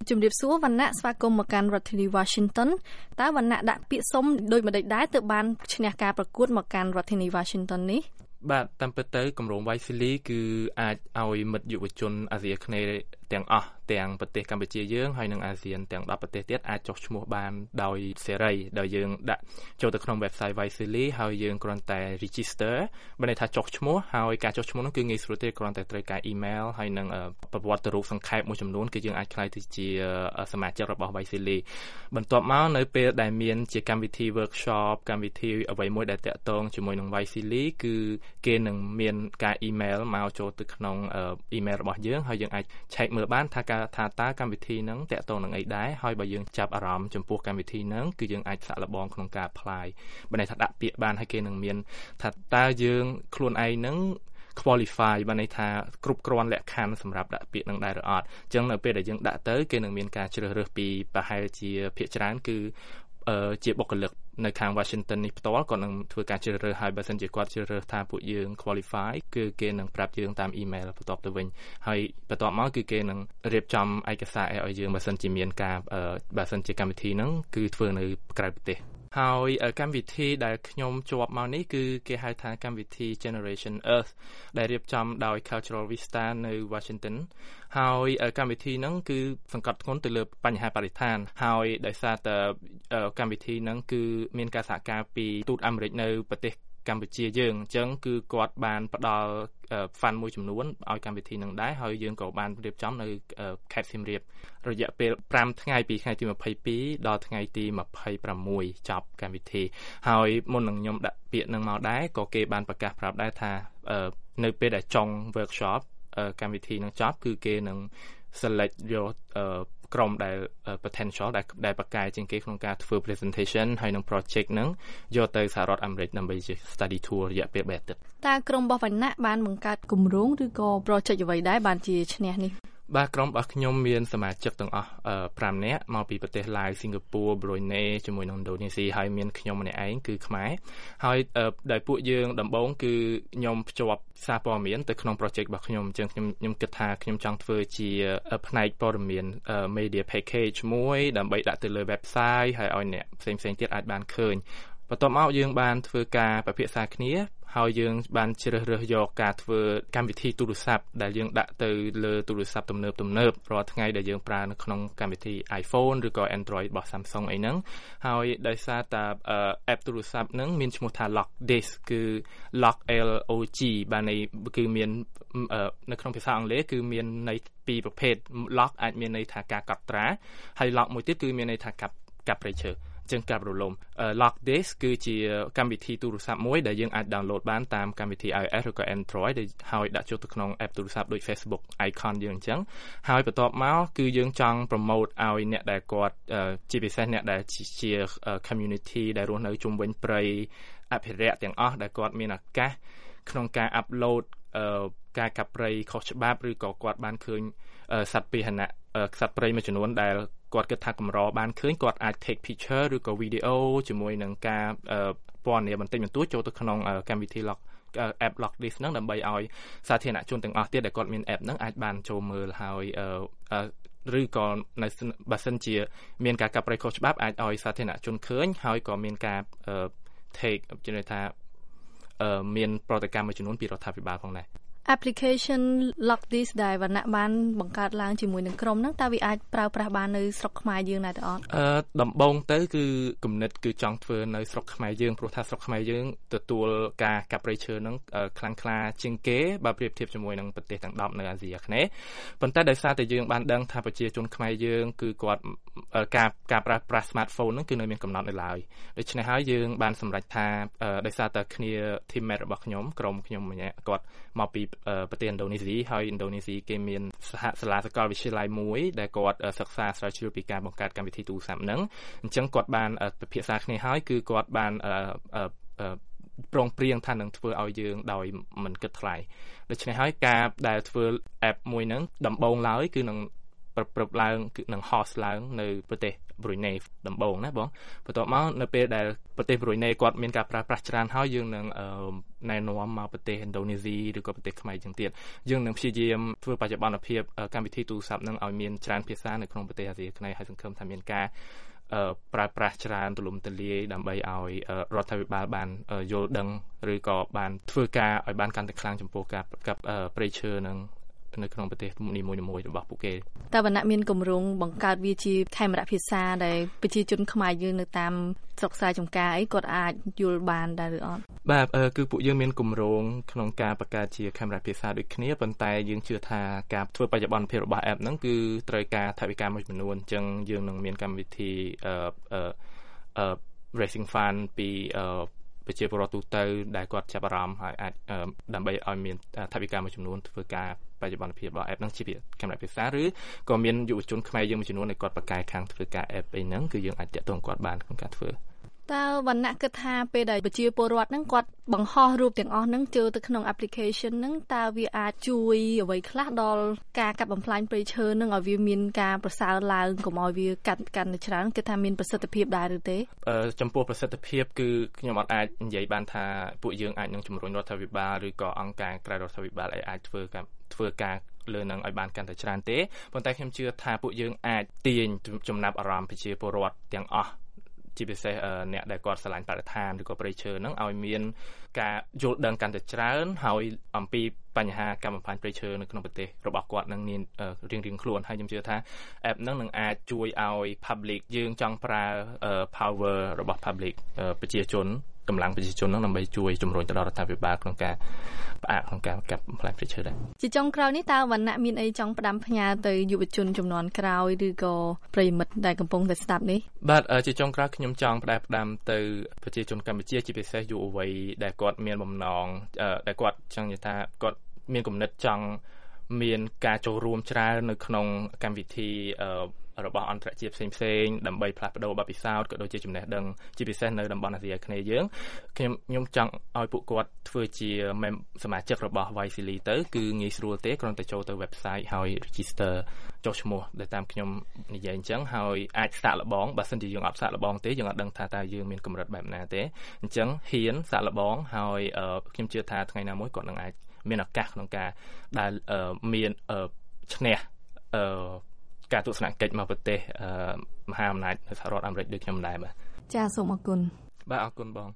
ជំរាបសួរវណ្ណៈស្វាគមន៍មកកាន់រដ្ឋធានី Washington តើវណ្ណៈដាក់ពាក្យសុំដោយម្ដេចដែរទើបបានឈ្នះការប្រកួតមកកាន់រដ្ឋធានី Washington នេះបាទតាមពិតទៅគម្រោង Wisely គឺអាចឲ្យមិត្តយុវជនអាស៊ីអាគ្នេយ៍ទាំងអស់ទាំងប្រទេសកម្ពុជាយើងហើយនិងអាស៊ានទាំង10ប្រទេសទៀតអាចចុះឈ្មោះបានដោយសេរីដោយយើងដាក់ចូលទៅក្នុង website Wisely ហើយយើងគ្រាន់តែ register បានន័យថាចុះឈ្មោះហើយការចុះឈ្មោះនោះគឺងាយស្រួលទេគ្រាន់តែត្រូវការ email ហើយនិងប្រវត្តិរូបសង្ខេបមួយចំនួនគឺយើងអាចក្លាយទៅជាសមាជិករបស់ Wisely បន្ទាប់មកនៅពេលដែលមានជាកម្មវិធី workshop កម្មវិធីអ្វីមួយដែលតាក់ទងជាមួយនឹង Wisely គឺគេនឹងមានការ email មកចូលទៅក្នុង email របស់យើងហើយយើងអាច check មើលបានថាតើកម្មវិធីហ្នឹងតាក់ទងនឹងអីដែរហើយបើយើងចាប់អារម្មណ៍ចំពោះកម្មវិធីហ្នឹងគឺយើងអាចសាក់លបងក្នុងការ apply បើន័យថាដាក់ពាក្យបានហើយគេនឹងមានថាតើយើងខ្លួនឯងហ្នឹង qualify បានន័យថាគ្រប់គ្រាន់លក្ខខណ្ឌសម្រាប់ដាក់ពាក្យនឹងដែរឬអត់អញ្ចឹងនៅពេលដែលយើងដាក់ទៅគេនឹងមានការជ្រើសរើសពីប្រហែលជាភាគច្រើនគឺជាបុគ្គលិកនៅខាង Washington នេះផ្ទាល់គាត់នឹងធ្វើការជ្រើសរើសហើយបើសិនជាគាត់ជ្រើសរើសថាពួកយើង qualify គឺគេនឹងប្រាប់យើងតាម email បន្ទាប់ទៅវិញហើយបន្ទាប់មកគឺគេនឹងរៀបចំឯកសារឲ្យយើងបើសិនជាមានការបើសិនជាកម្មវិធីហ្នឹងគឺធ្វើនៅក្រៅប្រទេសហើយកម្មវិធីដែលខ្ញុំជាប់មកនេះគឺគេហៅថាកម្មវិធី Generation Earth ដែលរៀបចំដោយ Cultural Vista នៅ Washington ហើយកម្មវិធីហ្នឹងគឺសង្កត់ធ្ងន់ទៅលើបញ្ហាបរិស្ថានហើយដោយសារតែកម្មវិធីហ្នឹងគឺមានការសហការពីទូតអាមេរិកនៅប្រទេសកម្ពុជាយើងអញ្ចឹងគឺគាត់បានផ្ដល់ fund មួយចំនួនឲ្យកម្មវិធីនឹងដែរហើយយើងក៏បានរៀបចំនៅខេត្តសៀមរាបរយៈពេល5ថ្ងៃពីថ្ងៃទី22ដល់ថ្ងៃទី26ចប់កម្មវិធីហើយមុននឹងខ្ញុំដាក់ពាក្យនឹងមកដែរក៏គេបានប្រកាសប្រាប់ដែរថានៅពេលដែលចុង workshop កម្មវិធីនឹងចប់គឺគេនឹង select យកក្រុមដែល potential ដែលប្រកែជាងគេក្នុងការធ្វើ presentation ហើយនឹង project ហ្នឹងយកទៅសហរដ្ឋអាមេរិកដើម្បីជា study tour រយៈពេល3អាទិត្យតើក្រុមរបស់វណ្ណៈបានបង្កើតគម្រោងឬក៏ project អ្វីដែរបានជាឈ្នះនេះបាទក្រុមរបស់ខ្ញុំមានសមាជិកទាំងអស់5នាក់មកពីប្រទេសឡាវសិង្ហបុរី ប្រ៊ុយណេជាមួយនឹងឥណ្ឌូនេស៊ីហើយមានខ្ញុំម្នាក់ឯងគឺខ្មែរហើយដោយពួកយើងដំបូងគឺខ្ញុំភ្ជាប់សារព័ត៌មានទៅក្នុង project របស់ខ្ញុំអញ្ចឹងខ្ញុំគិតថាខ្ញុំចង់ធ្វើជាផ្នែកព័ត៌មាន media package មួយដើម្បីដាក់ទៅលើ website ហើយឲ្យអ្នកផ្សេងៗទៀតអាចបានឃើញបន្ទាប់មកយើងបានធ្វើការពិភាក្សាគ្នាហើយយើងបានជ្រើសរើសយកការធ្វើកម្មវិធីទូរស័ព្ទដែលយើងដាក់ទៅលើទូរស័ព្ទទំនើបរាល់ថ្ងៃដែលយើងប្រើនៅក្នុងកម្មវិធី iPhone ឬក៏ Android របស់ Samsung អីហ្នឹងហើយដោយសារតែ app ទូរស័ព្ទហ្នឹងមានឈ្មោះថា Lock This គឺ Lock LOG បានន័យគឺមាននៅក្នុងភាសាអង់គ្លេសគឺមានន័យពីរប្រភេទ Lock អាចមានន័យថាការកត់ត្រាហើយ Lock មួយទៀតគឺមានន័យថាកាប់ព្រៃឈើចឹងកាប់រលំ Lock This គឺជាកម្មវិធីទូរស័ព្ទមួយដែលយើងអាច download បានតាមកម្មវិធី iOS ឬក៏ Android ហើយដាក់ចូលទៅក្នុង app ទូរស័ព្ទដូច Facebook icon យើងអញ្ចឹងហើយបន្ទាប់មកគឺយើងចង់ promote ឲ្យអ្នកដែលគាត់ជាពិសេសអ្នកដែលជា community ដែលរស់នៅជុំវិញព្រៃអភិរក្សទាំងអស់ដែលគាត់មានឱកាសក្នុងការ upload ការកាប់ព្រៃខុសច្បាប់ឬក៏គាត់បានឃើញសត្វពាហនៈសត្វព្រៃមួយចំនួនដែលគាត់គិតថាកម្របានឃើញគាត់អាច take picture ឬក៏ video ជាមួយនឹងការពណ៌នាបន្តិចបន្តួចចូលទៅក្នុងកម្មវិធី app Lock This ហ្នឹងដើម្បីឲ្យសាធារណជនទាំងអស់ទៀតដែលគាត់មាន app ហ្នឹងអាចបានចូលមើលហើយឬក៏នៅបើសិនជាមានការកាប់ព្រៃខុសច្បាប់អាចឲ្យសាធារណជនឃើញហើយក៏មានការ take ជាន័យថាមានប្រតិកម្មមួយចំនួនពីរដ្ឋាភិបាលផងដែរ application Lock This ដែលវណ្ណៈបានបង្កើតឡើងជាមួយនឹងក្រុមហ្នឹងតើវាអាចប្រើប្រាស់បាននៅស្រុកខ្មែរយើងដែរទេអត់ដំបូងទៅគឺគំនិតគឺចង់ធ្វើនៅស្រុកខ្មែរយើងព្រោះថាស្រុកខ្មែរយើងទទួលការកាប់ព្រៃឈើហ្នឹងខ្លាំងក្លាជាងគេបើប្រៀបធៀបជាមួយនឹងប្រទេសទាំង10នៅអាស៊ីអាគ្នេយ៍ប៉ុន្តែដោយសារតែយើងបានដឹងថាប្រជាជនខ្មែរយើងគឺគាត់ការប្រើប្រាស់ smartphone ហ្នឹងគឺនៅមានកំណត់នៅឡើយដូច្នេះហើយយើងបានសម្រេចថាដោយសារតែគ្នា teammate របស់ខ្ញុំក្រុមខ្ញុំម្នាក់គាត់មកពីប្រទេសឥណ្ឌូនេស៊ីហើយឥណ្ឌូនេស៊ីគេមានសហសាលាសាកលវិទ្យាល័យមួយដែលគាត់សិក្សាស្រាវជ្រាវពីការបង្កើតកម្មវិធីទូរស័ព្ទហ្នឹងអញ្ចឹងគាត់បានពិភាក្សាគ្នាហើយគឺគាត់បានប្រងព្រៀងថានឹងធ្វើឲ្យយើងដោយមិនគិតថ្លៃដូច្នេះហើយការដែលធ្វើ app មួយហ្នឹងដំបូងឡើយគឺនឹងប្រព្រឹត្តឡើងគឺនឹង host ឡើងនៅប្រទេស Brunei ដំបូងណាបងបន្ទាប់មកនៅពេលដែលប្រទេស Brunei គាត់មានការប្រើប្រាស់ច្រើនហើយយើងនឹងណែនាំមកប្រទេសឥណ្ឌូនេស៊ីឬក៏ប្រទេសខ្មែរចឹងទៀតយើងនឹងព្យាយាមធ្វើបច្ចុប្បន្នភាពកម្មវិធីទូរស័ព្ទនឹងឲ្យមានច្រើនភាសានៅក្នុងប្រទេសអាស៊ីអាគ្នេយ៍ហើយសង្ឃឹមថាមានការប្រើប្រាស់ច្រើនទូលំទូលាយដើម្បីឲ្យរដ្ឋាភិបាលបានយល់ដឹងឬក៏បានធ្វើការឲ្យបានកាន់តែខ្លាំងចំពោះការព្រៃឈើនឹងនៅក្នុងប្រទេសនីមួយៗរបស់ពួកគេតើវណ្ណៈមានគម្រោងបង្កើតវាជាខេមរៈភាសាដែលប្រជាជនខ្មែរយើងនៅតាមស្រុកស្រែចម្ការអីគាត់អាចយល់បានដែរឬអត់បាទគឺពួកយើងមានគម្រោងក្នុងការបង្កើតជាខេមរៈភាសាដូចគ្នាប៉ុន្តែយើងជឿថាការធ្វើបច្ចុប្បន្នភាពរបស់ app ហ្នឹងគឺត្រូវការថវិកាមួយចំនួនអញ្ចឹងយើងនឹងមានកម្មវិធីraising fund ពីប្រជាពលរដ្ឋទូទៅដែលគាត់ចាប់អារម្មណ៍ហើយអាចដើម្បីឲ្យមានថវិកាមួយចំនួនធ្វើការបច្ចុប្បន្នភាពរបស់ app ហ្នឹងជាខេមរៈភាសាឬក៏មានយុវជនខ្មែរយើងមួយចំនួនដែលគាត់បកកែខាងធ្វើការ app អីហ្នឹងគឺយើងអាចតាក់ទងគាត់បានក្នុងការធ្វើតើវណ្ណៈគិតថាពេលដែលប្រជាពលរដ្ឋហ្នឹងគាត់បង្ហោះរូបទាំងអស់ហ្នឹងចូលទៅក្នុង application ហ្នឹងតើវាអាចជួយអ្វីខ្លះដល់ការកាត់បំផ្លាញព្រៃឈើហ្នឹងឲ្យវាមានការប្រសើរឡើងកុំឲ្យវាកាត់ទៅច្រើនគិតថាមានប្រសិទ្ធភាពដែរឬទេចំពោះប្រសិទ្ធភាពគឺខ្ញុំអត់អាចនិយាយបានថាពួកយើងអាចនឹងជំរុញរដ្ឋាភិបាលឬក៏អង្គការក្រៅរដ្ឋាភិបាលអាចធ្វើការលើនឹងឲ្យបានកាន់តែច្រើនទេប៉ុន្តែខ្ញុំជឿថាពួកយើងអាចទាញចំណាប់អារម្មណ៍ប្រជាពលរដ្ឋទាំងអស់ជាពិសេសអ្នកដែលគាត់ស្រឡាញ់បរិស្ថានឬក៏ព្រៃឈើហ្នឹងឲ្យមានការយល់ដឹងកាន់តែច្រើនហើយអំពីបញ្ហាការបំផ្លាញព្រៃឈើនៅក្នុងប្រទេសរបស់គាត់នឹងមានរៀងៗខ្លួនហើយខ្ញុំជឿថា app ហ្នឹងនឹងអាចជួយឲ្យ public យើងចង់ប្រើ power របស់ public ប្រជាជនកម្លាំងប្រជាជនហ្នឹងដើម្បីជួយជំរុញទៅដល់រដ្ឋាភិបាលក្នុងការផ្អាកក្នុងការកាត់បំផ្លាញព្រៃឈើដែរជាចុងក្រោយនេះតើវណ្ណៈមានអីចង់ផ្ដាំផ្ញើទៅយុវជនជំនាន់ក្រោយឬក៏ប្រិយមិត្តដែលកំពុងតែស្ដាប់នេះបាទជាចុងក្រោយខ្ញុំចង់ផ្ដាំទៅប្រជាជនកម្ពុជាជាពិសេសយុវវ័យដែលគាត់មានបំណងដែលគាត់ចង់និយាយថាគាត់មានគំនិតចង់មានការចូលរួមច្រើននៅក្នុងកម្មវិធីរបស់អន្តរជាតិផ្សេងៗដើម្បីផ្លាស់ប្ដូរបទពិសោធន៍ក៏ដូចជាចំណេះដឹងជាពិសេសនៅតំបន់អាស៊ីអាគ្នេយ៍យើងខ្ញុំចង់ឲ្យពួកគាត់ធ្វើជាសមាជិករបស់ Wisely ទៅគឺងាយស្រួលទេគ្រាន់តែចូលទៅ website ហើយ register ចុះឈ្មោះដែលតាមខ្ញុំនិយាយអញ្ចឹងហើយអាចសាកល្បងបើសិនជាយើងអត់សាកល្បងទេយើងអត់ដឹងថាតើយើងមានកម្រិតបែបណាទេអញ្ចឹងហ៊ានសាកល្បងហើយខ្ញុំជឿថាថ្ងៃណាមួយគាត់នឹងអាចមានឱកាសក្នុងការដែលមានឈ្នះការទស្សនកិច្ចមកប្រទេសមហាអំណាចនៅសហរដ្ឋអាមេរិកដូចខ្ញុំដែរបាទចាសូមអរគុណបាទអរគុណបង